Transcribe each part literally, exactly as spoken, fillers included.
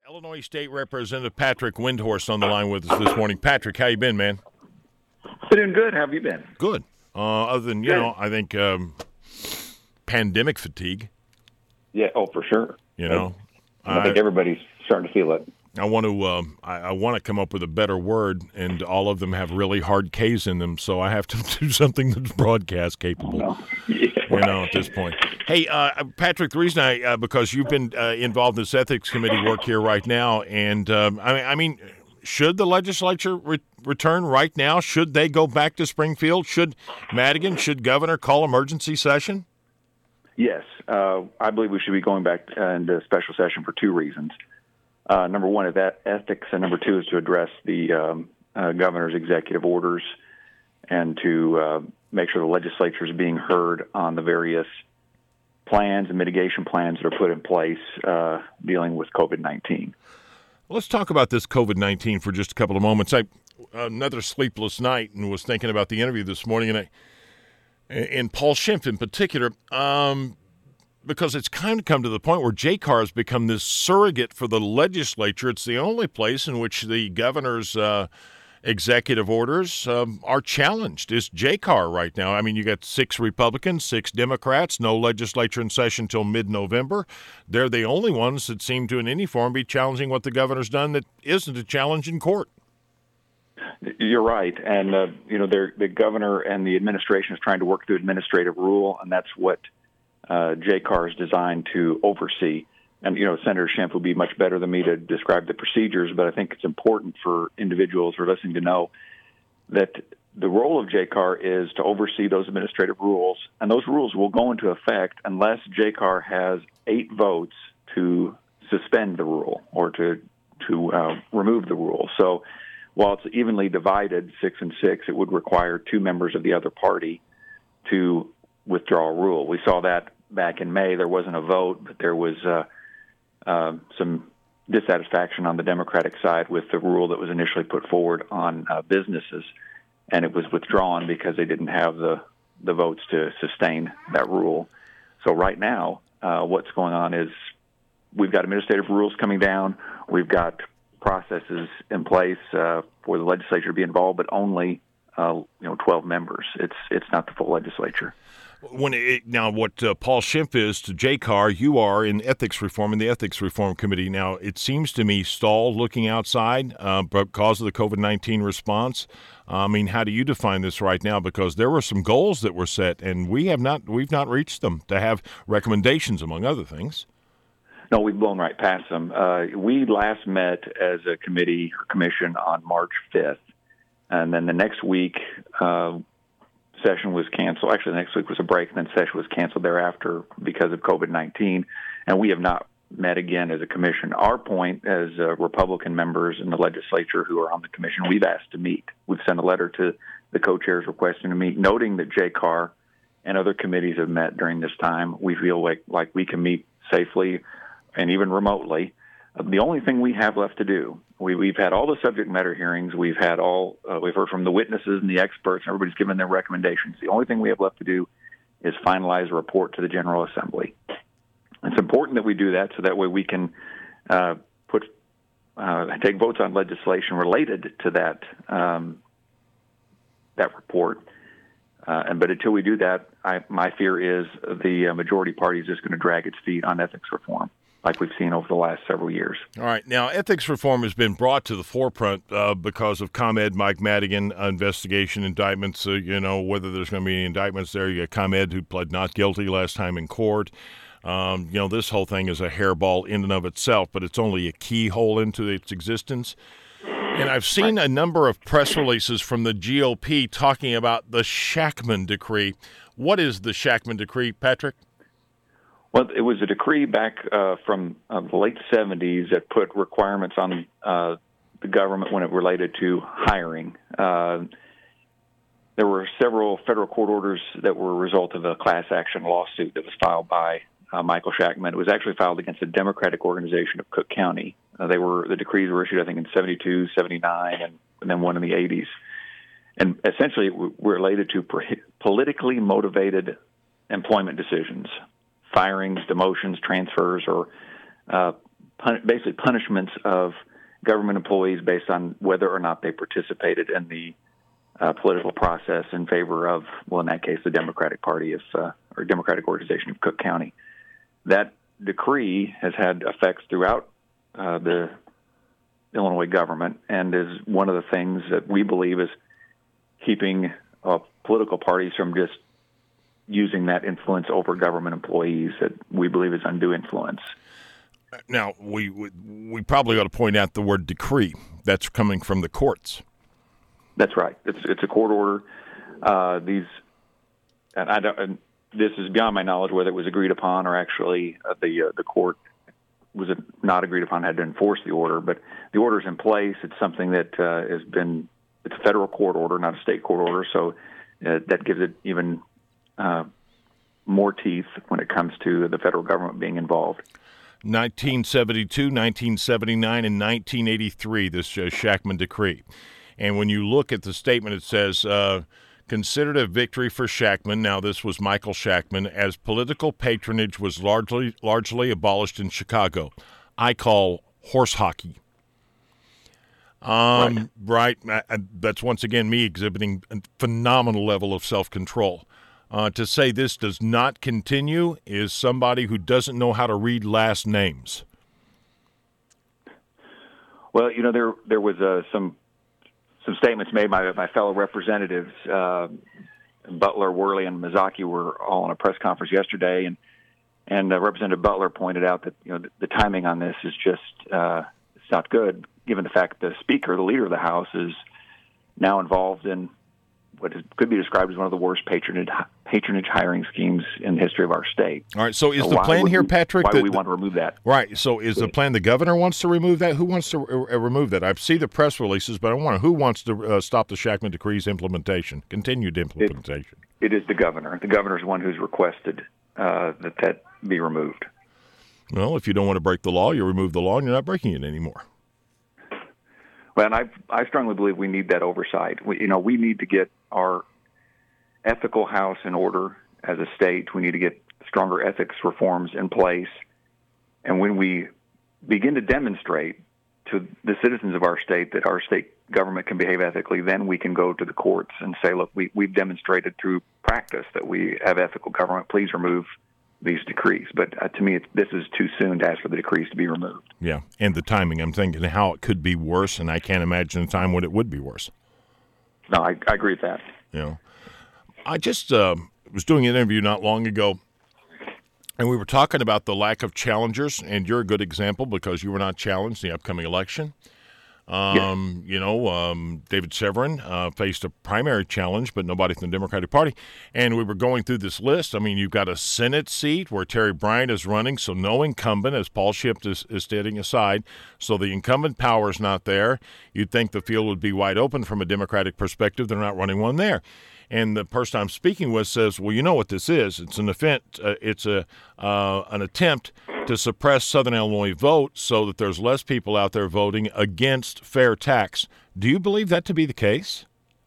Illinois State Representative Patrick Windhorst on the line with us this morning. Patrick, how you been, man? Been good. How have you been? Good. Uh, other than, you good. know, I think um, pandemic fatigue. Yeah, oh, for sure. You know, I, I think everybody's starting to feel it. I want to um, I, I want to come up with a better word, and all of them have really hard K's in them, so I have to do something that's broadcast capable. No. Yeah, you right. know, at this point. Hey, uh, Patrick, the reason I uh, because you've been uh, involved in this ethics committee work here right now, and um, I, I mean, should the legislature re- return right now? Should they go back to Springfield? Should Madigan, should Governor call emergency session? Yes, uh, I believe we should be going back into special session for two reasons. Uh, number one is that ethics, and number two is to address the um, uh, governor's executive orders and to uh, make sure the legislature is being heard on the various plans and mitigation plans that are put in place uh, dealing with COVID nineteen. Let's talk about this COVID nineteen for just a couple of moments. I another sleepless night and was thinking about the interview this morning, and I, and Paul Schimpf in particular, um, because it's kind of come to the point where J CAR has become this surrogate for the legislature. It's the only place in which the governor's uh, executive orders um, are challenged. Is J CAR right now. I mean, you got six Republicans, six Democrats, no legislature in session until mid-November. They're the only ones that seem to, in any form, be challenging what the governor's done that isn't a challenge in court. You're right. And, uh, you know, the governor and the administration is trying to work through administrative rule, and that's what uh, J CAR is designed to oversee. And, you know, Senator Schimpf would be much better than me to describe the procedures, but I think it's important for individuals who are listening to know that the role of J CAR is to oversee those administrative rules, and those rules will go into effect unless J CAR has eight votes to suspend the rule or to, to uh, remove the rule. So while it's evenly divided, six and six, it would require two members of the other party to withdraw a rule. We saw that back in May. There wasn't a vote, but there was uh, uh, some dissatisfaction on the Democratic side with the rule that was initially put forward on uh, businesses, and it was withdrawn because they didn't have the, the votes to sustain that rule. So right now, uh, what's going on is we've got administrative rules coming down. We've got processes in place uh, for the legislature to be involved, but only uh, you know twelve members. It's it's not the full legislature. When it, now, what uh, Paul Schimpf is to J CAR, you are in ethics reform in the ethics reform committee. Now, it seems to me stalled looking outside uh, because of the COVID nineteen response. I mean, how do you define this right now? Because there were some goals that were set, and we have not we've not reached them to have recommendations, among other things. No, we've blown right past them. Uh, we last met as a committee or commission on March fifth, and then the next week uh, session was canceled. Actually, the next week was a break, and then session was canceled thereafter because of COVID nineteen, and we have not met again as a commission. Our point as uh, Republican members in the legislature who are on the commission, we've asked to meet. We've sent a letter to the co-chairs requesting to meet, noting that J CAR and other committees have met during this time. We feel like, like we can meet safely and even remotely. Uh, the only thing we have left to do, we, we've had all the subject matter hearings, we've had all, uh, we've heard from the witnesses and the experts, and everybody's given their recommendations. The only thing we have left to do is finalize a report to the General Assembly. It's important that we do that so that way we can uh, put uh, take votes on legislation related to that um, that report. Uh, and but until we do that, I, my fear is the uh, majority party is just going to drag its feet on ethics reform, like we've seen over the last several years. All right. Now, ethics reform has been brought to the forefront uh, because of ComEd Mike Madigan uh, investigation indictments. Uh, you know, whether there's going to be any indictments there. You got ComEd who pled not guilty last time in court. Um, you know, this whole thing is a hairball in and of itself, but it's only a keyhole into its existence. And I've seen a number of press releases from the G O P talking about the Shachtman decree. What is the Shachtman decree, Patrick? Well, it was a decree back uh, from uh, the late seventies that put requirements on uh, the government when it related to hiring. Uh, there were several federal court orders that were a result of a class action lawsuit that was filed by uh, Michael Shachtman. It was actually filed against the Democratic organization of Cook County. Uh, they were the decrees were issued, I think, in seventy-two, seventy-nine, and, and then one in the eighties. And essentially, it w- related to pro- politically motivated employment decisions, firings, demotions, transfers, or uh, pun- basically punishments of government employees based on whether or not they participated in the uh, political process in favor of, well, in that case, the Democratic Party of, uh, or Democratic Organization of Cook County. That decree has had effects throughout uh, the Illinois government and is one of the things that we believe is keeping uh, political parties from just using that influence over government employees that we believe is undue influence. Now, we, we we probably ought to point out the word decree. That's coming from the courts. That's right. It's it's a court order. Uh, these, and I don't. And this is beyond my knowledge whether it was agreed upon or actually uh, the uh, the court was it not agreed upon had to enforce the order. But the order's in place. It's something that uh, has been. It's a federal court order, not a state court order. So uh, that gives it even uh, more teeth when it comes to the federal government being involved. nineteen seventy-two, nineteen seventy-nine, and nineteen eighty-three, this uh, Shachtman decree. And when you look at the statement, it says, uh, considered a victory for Shachtman, now this was Michael Shachtman, as political patronage was largely largely abolished in Chicago. I call horse hockey. Um, right. right. I, I, that's once again me exhibiting a phenomenal level of self-control. Uh, to say this does not continue is somebody who doesn't know how to read last names. Well, you know, there there was uh, some some statements made by my fellow representatives. Uh, Butler, Worley, and Mazzocchi were all in a press conference yesterday, and and uh, Representative Butler pointed out that you know the, the timing on this is just uh, it's not good, given the fact that the Speaker, the leader of the House, is now involved in what is, could be described as one of the worst patronage patronage hiring schemes in the history of our state. All right, so is so the plan here, we, Patrick? Why that, do we want to remove that? Right, so is the plan the governor wants to remove that? Who wants to uh, remove that? I see the press releases, but I want to, who wants to uh, stop the Shachtman decree's implementation, continued implementation? It, it is the governor. The governor is one who's requested uh, that that be removed. Well, if you don't want to break the law, you remove the law and you're not breaking it anymore. Well, and I I strongly believe we need that oversight. We, you know, we need to get our ethical house in order as a state. We need to get stronger ethics reforms in place. And when we begin to demonstrate to the citizens of our state that our state government can behave ethically, then we can go to the courts and say, look, we, we've demonstrated through practice that we have ethical government. Please remove these decrees. But uh, to me, it's, this is too soon to ask for the decrees to be removed. Yeah, and the timing. I'm thinking how it could be worse, and I can't imagine a time when it would be worse. No, I, I agree with that. You know, I just uh, was doing an interview not long ago, and we were talking about the lack of challengers, and you're a good example because you were not challenged in the upcoming election. Um, yes. You know, um, David Severin uh, faced a primary challenge, but nobody from the Democratic Party. And we were going through this list. I mean, you've got a Senate seat where Terry Bryant is running, so no incumbent, as Paul Schiff is, is standing aside. So the incumbent power is not there. You'd think the field would be wide open from a Democratic perspective. They're not running one there. And the person I'm speaking with says, well, you know what this is. It's an event. Uh, it's a uh, an attempt to suppress Southern Illinois vote so that there's less people out there voting against fair tax. Do you believe that to be the case?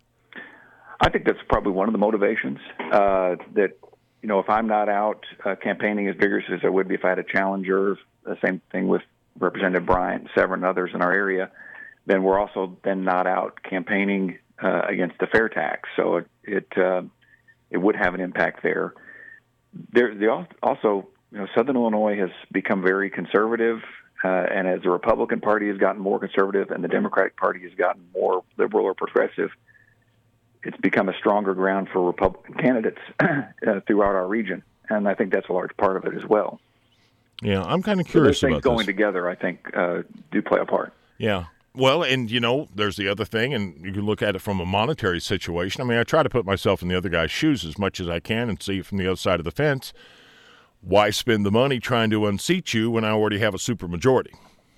I think that's probably one of the motivations. Uh, that, you know, if I'm not out uh, campaigning as vigorously as I would be if I had a challenger, the same thing with Representative Bryant, Severin, and others in our area, then we're also then not out campaigning uh, against the fair tax. So it it, uh, it would have an impact there. There, they also, you know, Southern Illinois has become very conservative, uh, and as the Republican Party has gotten more conservative and the Democratic Party has gotten more liberal or progressive, it's become a stronger ground for Republican candidates uh, throughout our region, and I think that's a large part of it as well. Yeah, I'm kind of curious so those things about going this. together, I think, uh, do play a part. Yeah. Well, and, you know, there's the other thing, and you can look at it from a monetary situation. I mean, I try to put myself in the other guy's shoes as much as I can and see it from the other side of the fence. Why spend the money trying to unseat you when I already have a supermajority?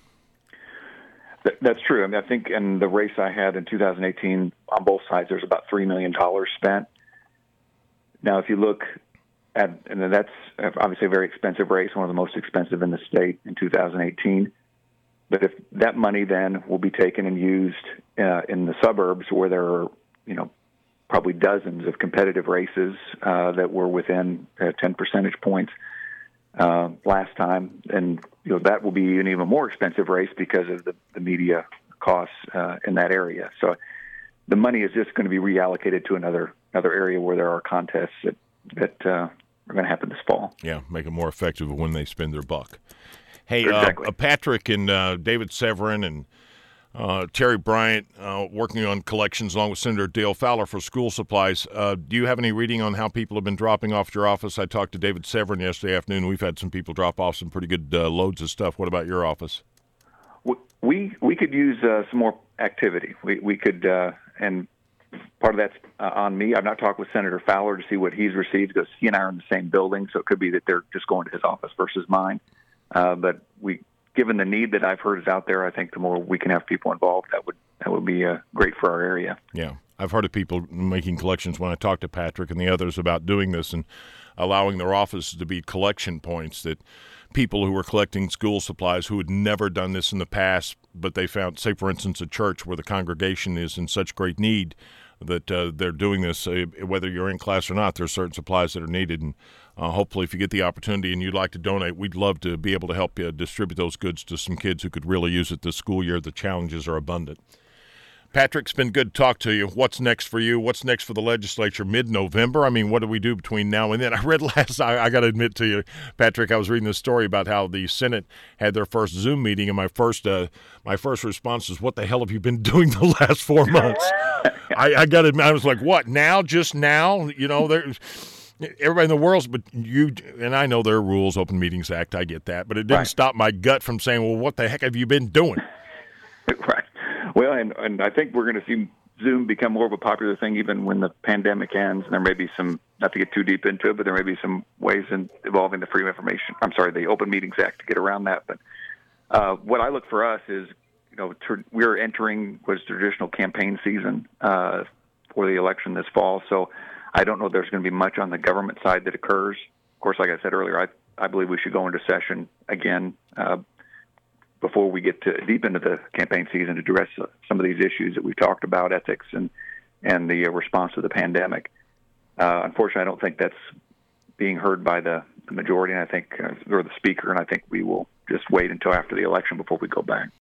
That's true. I mean, I think in the race I had in two thousand eighteen, on both sides, there's about three million dollars spent. Now, if you look at, and that's obviously a very expensive race, one of the most expensive in the state in two thousand eighteen. But if that money then will be taken and used uh, in the suburbs where there are, you know, probably dozens of competitive races uh, that were within uh, ten percentage points, uh, last time, and you know that will be an even more expensive race because of the, the media costs uh, in that area. So the money is just going to be reallocated to another another area where there are contests that that uh, are going to happen this fall. Yeah, make it more effective when they spend their buck. Hey, exactly. uh, Patrick and uh, David Severin and uh, Terry Bryant uh, working on collections along with Senator Dale Fowler for school supplies. Uh, do you have any reading on how people have been dropping off at your office? I talked to David Severin yesterday afternoon. We've had some people drop off some pretty good uh, loads of stuff. What about your office? We we could use uh, some more activity. We we could, uh, and part of that's uh, on me. I've not talked with Senator Fowler to see what he's received because he and I are in the same building, so it could be that they're just going to his office versus mine. Uh, but we, given the need that I've heard is out there, I think the more we can have people involved, that would that would be uh, great for our area. Yeah, I've heard of people making collections when I talk to Patrick and the others about doing this and allowing their offices to be collection points that people who were collecting school supplies who had never done this in the past, but they found, say, for instance, a church where the congregation is in such great need that uh, they're doing this, uh, whether you're in class or not, there's certain supplies that are needed. And uh, hopefully if you get the opportunity and you'd like to donate, we'd love to be able to help you distribute those goods to some kids who could really use it this school year. The challenges are abundant. Patrick, it's been good to talk to you. What's next for you? What's next for the legislature? Mid-November? I mean, what do we do between now and then? I read last, I, I got to admit to you, Patrick, I was reading this story about how the Senate had their first Zoom meeting, and my first uh, my first response was, what the hell have you been doing the last four months? I, I got to admit, I was like, what, now? Just now? You know, there's everybody in the world's, but you, and I know there are rules, Open Meetings Act, I get that, but it didn't Right. stop my gut from saying, well, what the heck have you been doing? Right. Well, and, and I think we're going to see Zoom become more of a popular thing even when the pandemic ends. And there may be some, not to get too deep into it, but there may be some ways in involving the Freedom of Information, I'm sorry, the Open Meetings Act to get around that. But uh, what I look for us is, you know, tr- we're entering what's traditional campaign season uh, for the election this fall. So I don't know if there's going to be much on the government side that occurs. Of course, like I said earlier, I, I believe we should go into session again uh, before we get to deep into the campaign season to address uh, some of these issues that we've talked about, ethics and, and the uh, response to the pandemic. Uh, unfortunately, I don't think that's being heard by the, the majority, and I think, uh, or the speaker, and I think we will just wait until after the election before we go back.